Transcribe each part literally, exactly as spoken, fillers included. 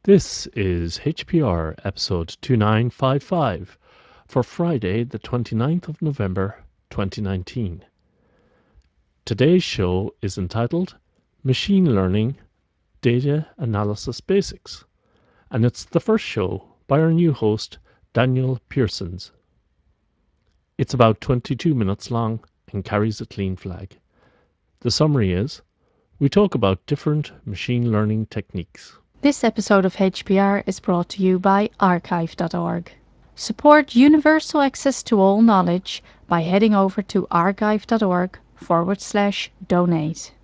This is H P R episode two nine five five for Friday, the twenty-ninth of November, twenty nineteen. Today's show is entitled Machine Learning Data Analysis Basics, and it's the first show by our new host, Daniel Pearsons. It's about twenty-two minutes long and carries a clean flag. The summary is, we talk about different machine learning techniques. This episode of H P R is brought to you by archive dot org. Support universal access to all knowledge by heading over to archive dot org forward slash donate.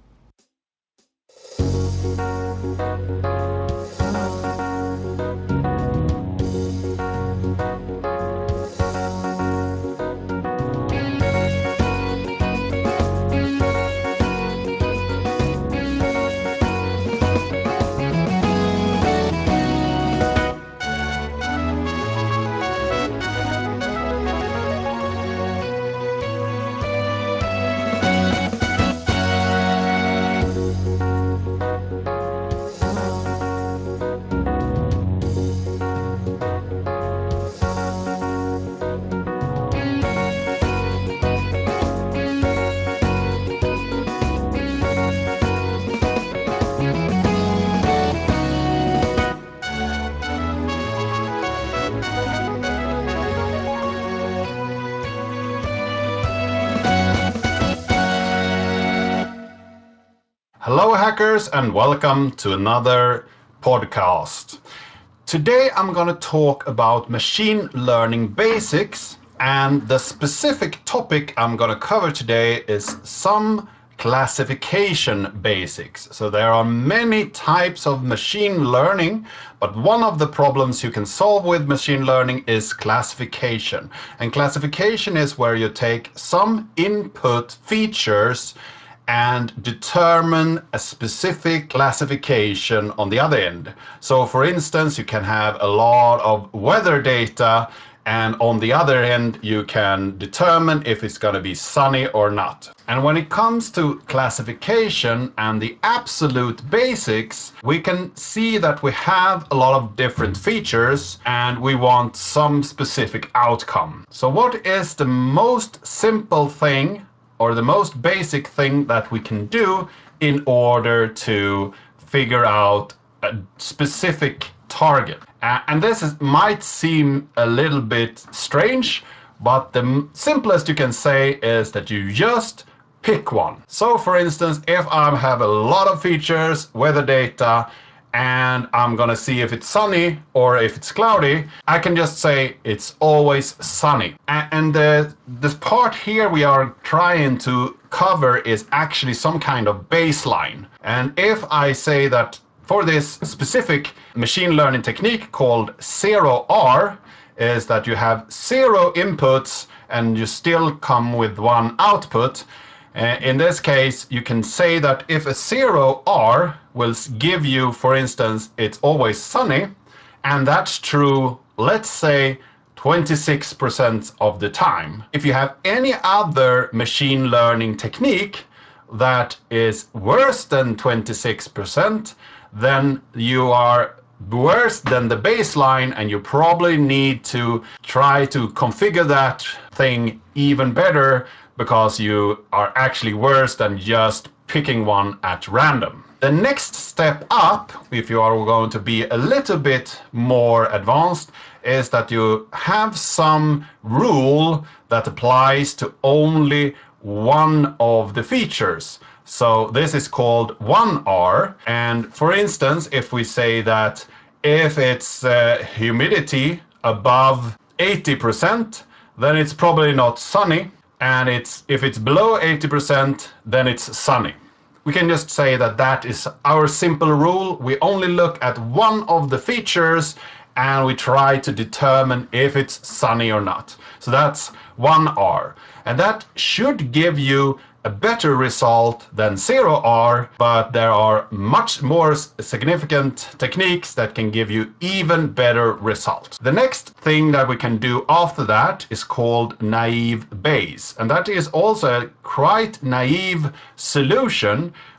Hello hackers and welcome to another podcast. Today I'm going to talk about machine learning basics, and the specific topic I'm going to cover today is some classification basics. So there are many types of machine learning, but one of the problems you can solve with machine learning is classification. And classification is where you take some input features and determine a specific classification on the other end. So for instance, you can have a lot of weather data, and on the other end you can determine if it's going to be sunny or not. And when it comes to classification and the absolute basics, we can see that we have a lot of different features and we want some specific outcome. So what is the most simple thing or the most basic thing that we can do in order to figure out a specific target? Uh, and this is, might seem a little bit strange, but the simplest you can say is that you just pick one. So for instance, if I have a lot of features, weather data, and I'm gonna see if it's sunny or if it's cloudy, I can just say it's always sunny. And the, this part here we are trying to cover is actually some kind of baseline. And if I say that for this specific machine learning technique called zero R, is that you have zero inputs and you still come with one output. Uh, in this case, you can say that if a zero R will give you, for instance, it's always sunny, and that's true, let's say, twenty-six percent of the time. If you have any other machine learning technique that is worse than twenty-six percent, then you are worse than the baseline, and you probably need to try to configure that thing even better, because you are actually worse than just picking one at random. The next step up, if you are going to be a little bit more advanced, is that you have some rule that applies to only one of the features. So this is called one R. And for instance, if we say that if it's uh, humidity above eighty percent, then it's probably not sunny. And it's if it's below eighty percent, then it's sunny. We can just say that that is our simple rule. We only look at one of the features and we try to determine if it's sunny or not. So that's one R. And that should give you a better result than zero R, but there are much more significant techniques that can give you even better results. The next thing that we can do after that is called naive Bayes, and that is also a quite naive solution,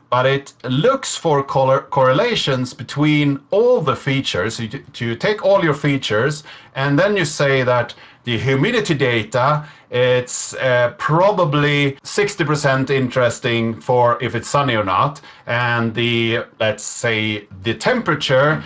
but it looks for color correlations between all the features. You, you take all your features and then you say that the humidity data, it's uh, probably sixty percent interesting for if it's sunny or not, and the, let's say, the temperature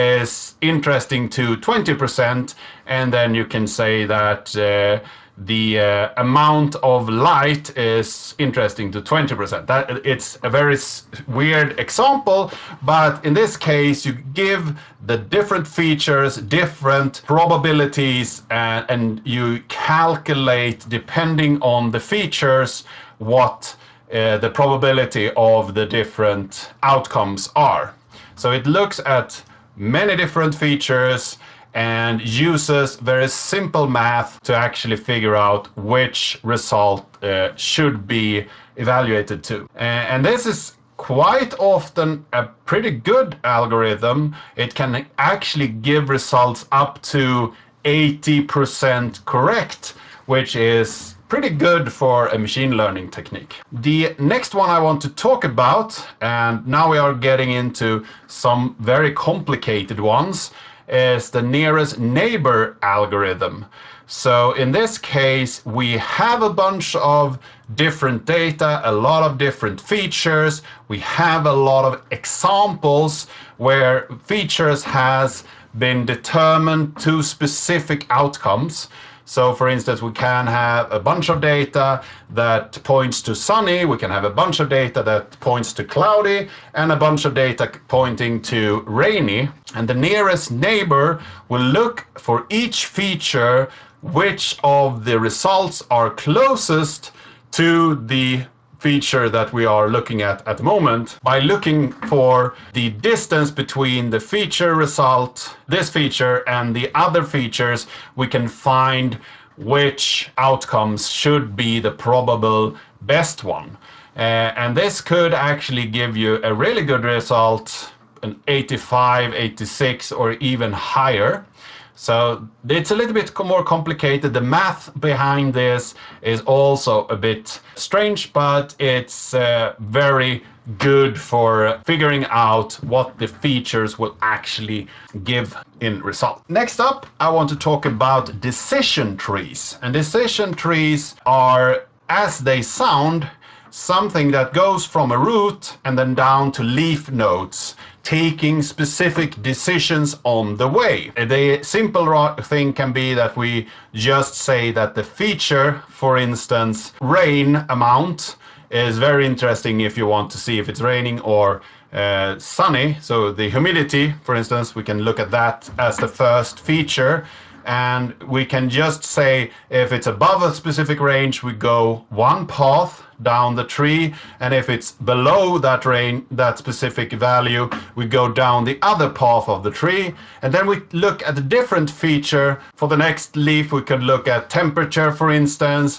is interesting to twenty percent, and then you can say that uh, the uh, amount of light is interesting to twenty percent. That it's a very weird example, but in this case you give the different features different probabilities, and, and you calculate depending on the features what uh, the probability of the different outcomes are. So it looks at many different features and uses very simple math to actually figure out which result uh, should be evaluated to. And this is quite often a pretty good algorithm. It can actually give results up to eighty percent correct, which is pretty good for a machine learning technique. The next one I want to talk about, and now we are getting into some very complicated ones, is the nearest neighbor algorithm. So in this case, we have a bunch of different data, a lot of different features. We have a lot of examples where features has been determined to specific outcomes. So for instance, we can have a bunch of data that points to sunny, we can have a bunch of data that points to cloudy, and a bunch of data pointing to rainy. And the nearest neighbor will look for each feature which of the results are closest to the feature that we are looking at at the moment by looking for the distance between the feature result, this feature, and the other features. We can find which outcomes should be the probable best one. Uh, and this could actually give you a really good result, an eighty-five, eighty-six, or even higher. So it's a little bit more complicated. The math behind this is also a bit strange, but it's uh, very good for figuring out what the features will actually give in result. Next up, I want to talk about decision trees. And decision trees are, as they sound, something that goes from a root and then down to leaf nodes, taking specific decisions on the way. The simple thing can be that we just say that the feature, for instance, rain amount, is very interesting if you want to see if it's raining or uh, sunny. So the humidity, for instance, we can look at that as the first feature. And we can just say if it's above a specific range, we go one path down the tree, and if it's below that range, that specific value, we go down the other path of the tree. And then we look at a different feature. For the next leaf, we could look at temperature, for instance,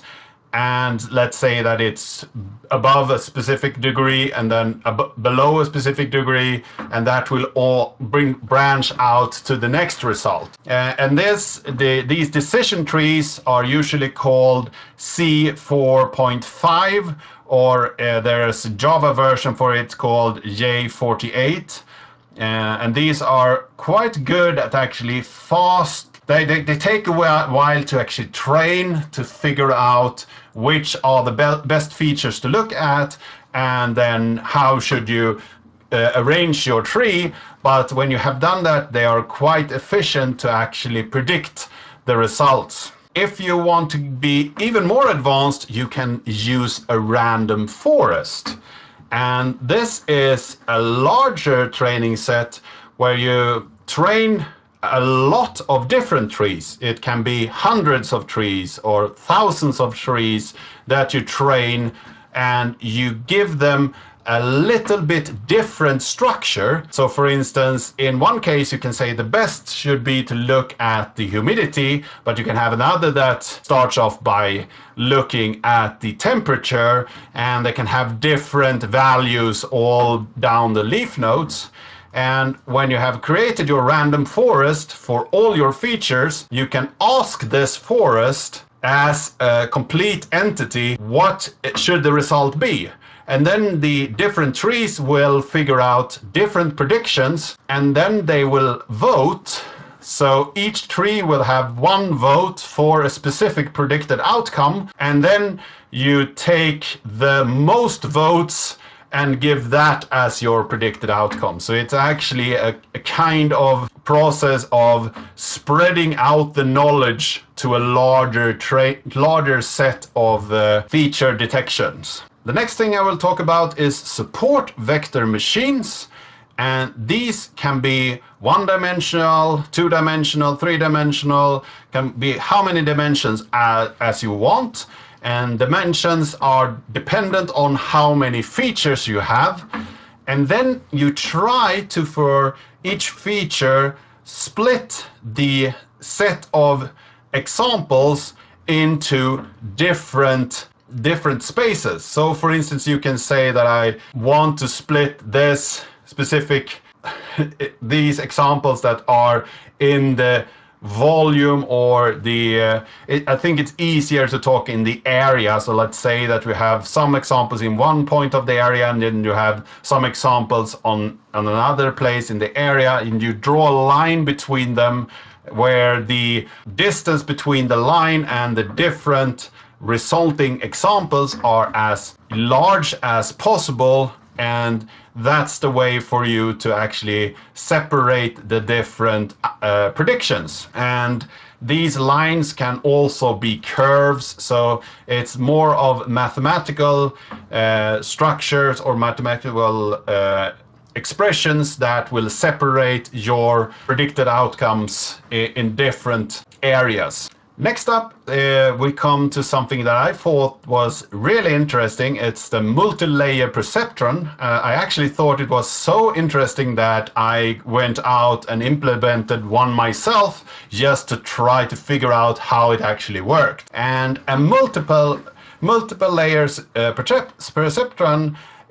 and let's say that it's above a specific degree and then ab below a specific degree, and that will all bring branch out to the next result. Uh, and this, the, these decision trees are usually called C four point five, or uh, there's a Java version for it called J forty-eight. Uh, and these are quite good at actually fast. They, they, they take a while to actually train to figure out which are the be best features to look at, and then how should you uh, arrange your tree. But when you have done that, they are quite efficient to actually predict the results. If you want to be even more advanced, you can use a random forest. And this is a larger training set where you train a lot of different trees. It can be hundreds of trees or thousands of trees that you train, and you give them a little bit different structure. So for instance, in one case you can say the best should be to look at the humidity, but you can have another that starts off by looking at the temperature, and they can have different values all down the leaf nodes. And when you have created your random forest for all your features, you can ask this forest as a complete entity, what should the result be? and then the different trees will figure out different predictions, and then they will vote. So each tree will have one vote for a specific predicted outcome, and then you take the most votes and give that as your predicted outcome. So it's actually a, a kind of process of spreading out the knowledge to a larger tra- larger set of uh, feature detections. The next thing I will talk about is support vector machines. And these can be one-dimensional, two-dimensional, three-dimensional, can be how many dimensions as, as you want. And dimensions are dependent on how many features you have. And then you try to, for each feature, split the set of examples into different different spaces. So for instance, you can say that I want to split this specific these examples that are in the volume or the uh, it, I think it's easier to talk in the area. So let's say that we have some examples in one point of the area, and then you have some examples on, on another place in the area, and you draw a line between them where the distance between the line and the different resulting examples are as large as possible, and that's the way for you to actually separate the different uh, predictions. And these lines can also be curves, so it's more of mathematical uh, structures or mathematical uh, expressions that will separate your predicted outcomes in different areas. Next up, uh, we come to something that I thought was really interesting. It's the multi-layer perceptron. Uh, I actually thought it was so interesting that I went out and implemented one myself just to try to figure out how it actually worked. And a multiple multiple layers uh, perceptron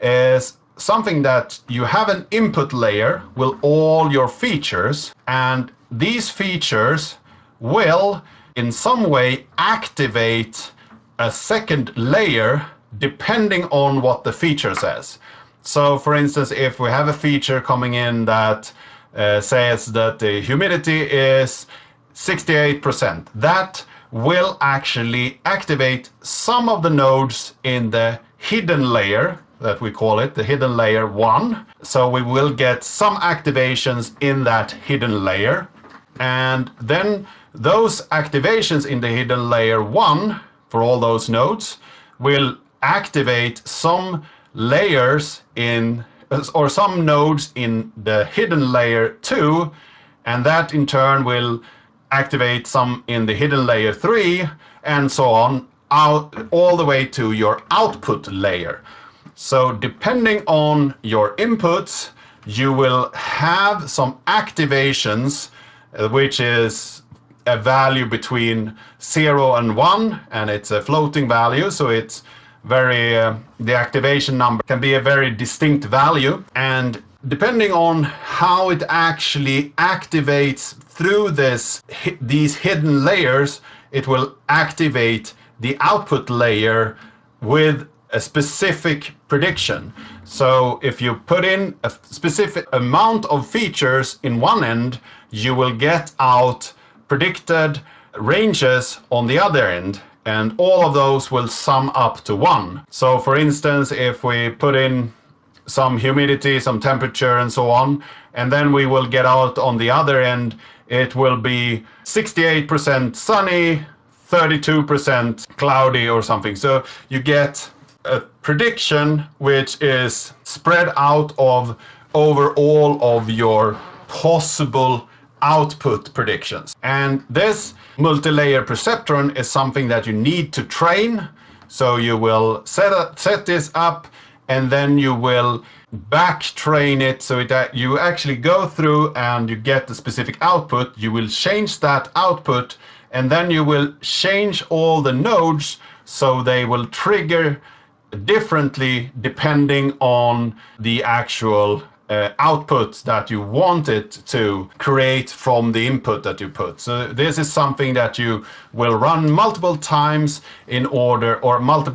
is something that you have an input layer with all your features, and these features will in some way activate a second layer depending on what the feature says. So for instance, if we have a feature coming in that uh, says that the humidity is sixty-eight percent, that will actually activate some of the nodes in the hidden layer, that we call it the hidden layer one. So we will get some activations in that hidden layer, and then those activations in the hidden layer one for all those nodes will activate some layers in or some nodes in the hidden layer two, and that in turn will activate some in the hidden layer three, and so on, out all the way to your output layer. So depending on your inputs, you will have some activations, uh, which is a value between zero and one, and it's a floating value, so it's very uh, the activation number can be a very distinct value, and depending on how it actually activates through this these hidden layers, it will activate the output layer with a specific prediction. So if you put in a specific amount of features in one end, you will get out predicted ranges on the other end, and all of those will sum up to one. So for instance, if we put in some humidity, some temperature, and so on, and then we will get out on the other end, it will be sixty-eight percent sunny, thirty-two percent cloudy or something. So you get a prediction which is spread out of over all of your possible output predictions. And this multi-layer perceptron is something that you need to train. So you will set up, set this up, and then you will back train it so that you actually go through and you get the specific output. You will change that output, and then you will change all the nodes so they will trigger differently depending on the actual uh, output that you want it to create from the input that you put. So this is something that you will run multiple times in order, or multiple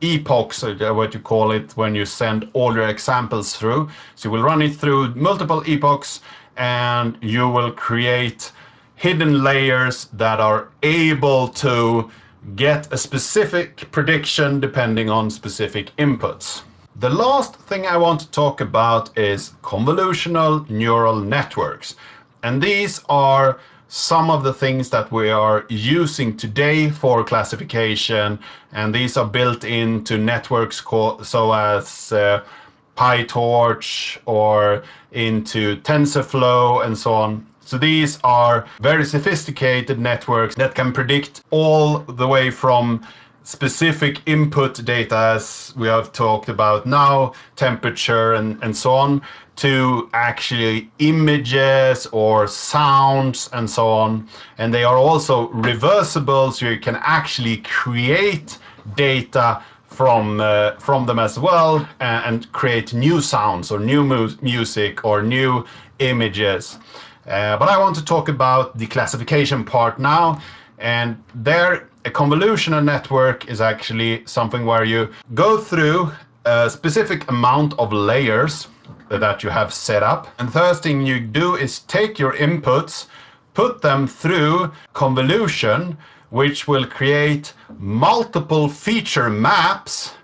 epochs, or what you call it, when you send all your examples through. So you will run it through multiple epochs, and you will create hidden layers that are able to get a specific prediction depending on specific inputs. The last thing I want to talk about is convolutional neural networks. And these are some of the things that we are using today for classification, and these are built into networks called, so as uh, PyTorch or into TensorFlow and so on. So these are very sophisticated networks that can predict all the way from specific input data, as we have talked about now, temperature and, and so on, to actually images or sounds and so on. And they are also reversible, so you can actually create data from uh, from them as well, and, and create new sounds or new mu music or new images. Uh, but I want to talk about the classification part now. And there, a convolutional network is actually something where you go through a specific amount of layers that you have set up. And the first thing you do is take your inputs, put them through convolution, which will create multiple feature maps,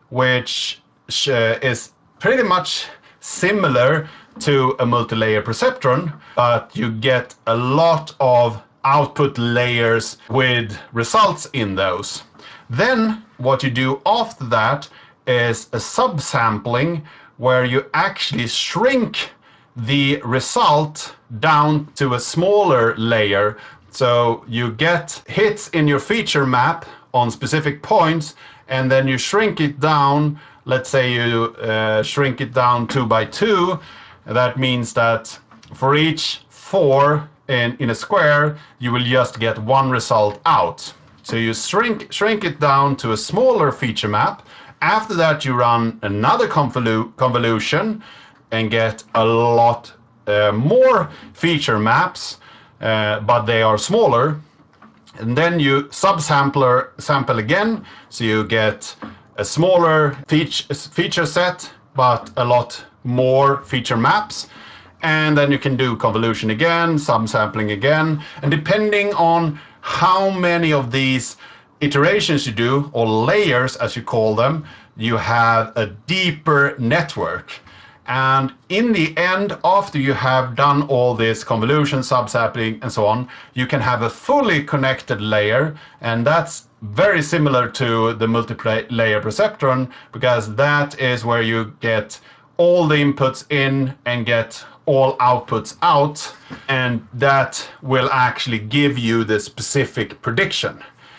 which uh, is pretty much similar to a multi-layer perceptron, but you get a lot of output layers with results in those. Then what you do after that is a subsampling, where you actually shrink the result down to a smaller layer. So you get hits in your feature map on specific points, and then you shrink it down. Let's say you uh, shrink it down two by two. That means that for each four in, in a square, you will just get one result out. So you shrink, shrink it down to a smaller feature map. After that, you run another convolu convolution and get a lot uh, more feature maps, uh, but they are smaller. And then you subsampler sample again, so you get a smaller feature, feature set, but a lot more feature maps. And then you can do convolution again, subsampling again, and depending on how many of these iterations you do, or layers as you call them, you have a deeper network. And in the end, after you have done all this convolution, subsampling, and so on, you can have a fully connected layer, and that's very similar to the multi-layer perceptron, because that is where you get all the inputs in and get all outputs out, and that will actually give you the specific prediction.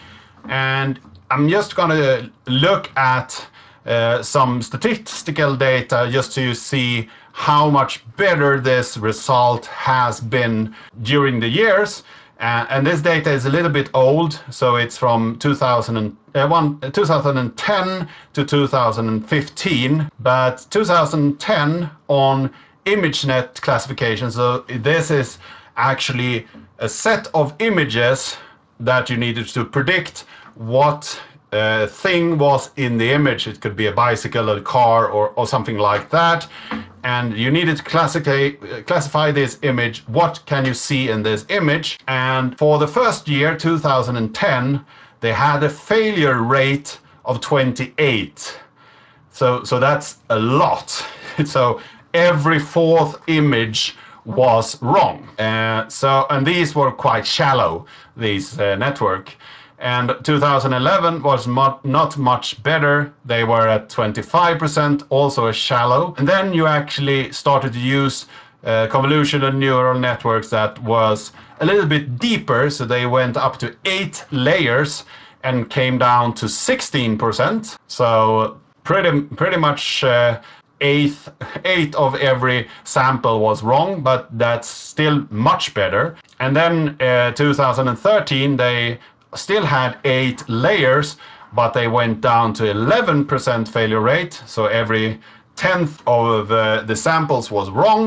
And I'm just going to look at uh, some statistical data just to see how much better this result has been during the years. Uh, and this data is a little bit old, so it's from two thousand one, two thousand ten to two thousand fifteen. But two thousand ten on ImageNet classification, so this is actually a set of images that you needed to predict what uh, thing was in the image. It could be a bicycle, a car, or, or something like that. And you needed to classify, classify this image. What can you see in this image? And for the first year, two thousand ten, they had a failure rate of twenty-eight. So, so that's a lot. So every fourth image was wrong. Uh, so, and these were quite shallow, these uh, network. And two thousand eleven was not, not much better. They were at twenty-five percent, also a shallow. And then you actually started to use uh, convolutional neural networks that was a little bit deeper. So they went up to eight layers and came down to sixteen percent. So pretty, pretty much uh, eighth, eight of every sample was wrong, but that's still much better. And then uh, two thousand thirteen, they still had eight layers, but they went down to eleven percent failure rate. So every tenth of uh, the samples was wrong.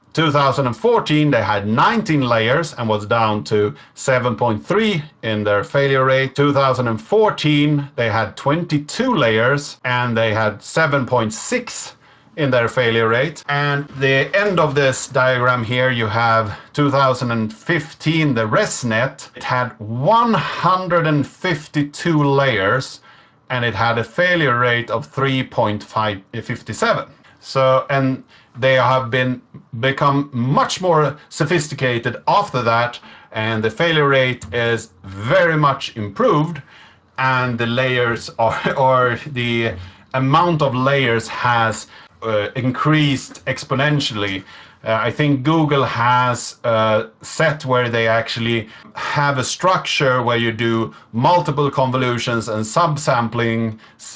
two thousand fourteen, they had nineteen layers and was down to seven point three in their failure rate. two thousand fourteen, they had twenty-two layers and they had seven point six in their failure rate. And the end of this diagram here, you have two thousand fifteen, the ResNet. It had one hundred fifty-two layers and it had a failure rate of three point five seven. So, and they have been become much more sophisticated after that, and the failure rate is very much improved, and the layers are, or the amount of layers has uh, increased exponentially. Uh, I think Google has a set where they actually have a structure where you do multiple convolutions and subsampling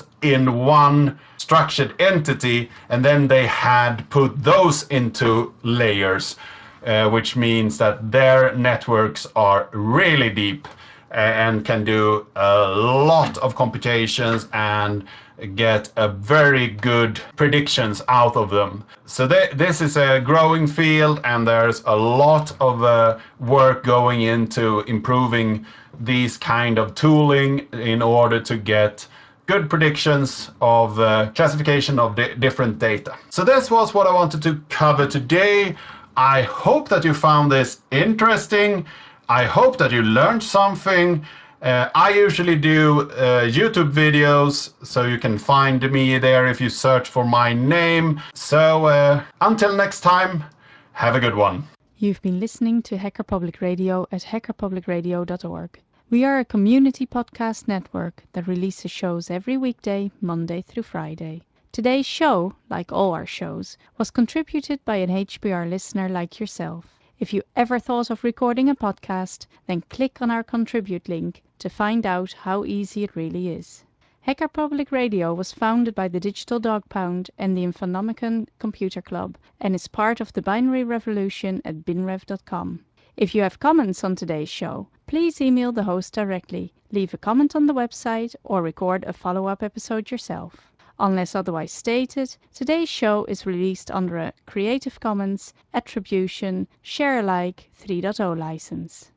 in one structured entity, and then they had put those into layers, uh, which means that their networks are really deep and can do a lot of computations and get a very good predictions out of them. So th this is a growing field, and there's a lot of uh, work going into improving these kind of tooling in order to get good predictions of uh, classification of di different data. So this was what I wanted to cover today. I hope that you found this interesting. I hope that you learned something. Uh, I usually do uh, YouTube videos, so you can find me there if you search for my name. So uh, until next time, have a good one. You've been listening to Hacker Public Radio at hacker public radio dot org. We are a community podcast network that releases shows every weekday, Monday through Friday. Today's show, like all our shows, was contributed by an H P R listener like yourself. If you ever thought of recording a podcast, then click on our contribute link to find out how easy it really is. Hacker Public Radio was founded by the Digital Dog Pound and the Infonomicon Computer Club and is part of the binary revolution at binrev dot com. If you have comments on today's show, please email the host directly, leave a comment on the website, or record a follow-up episode yourself. Unless otherwise stated, today's show is released under a Creative Commons Attribution Share Alike three point oh license.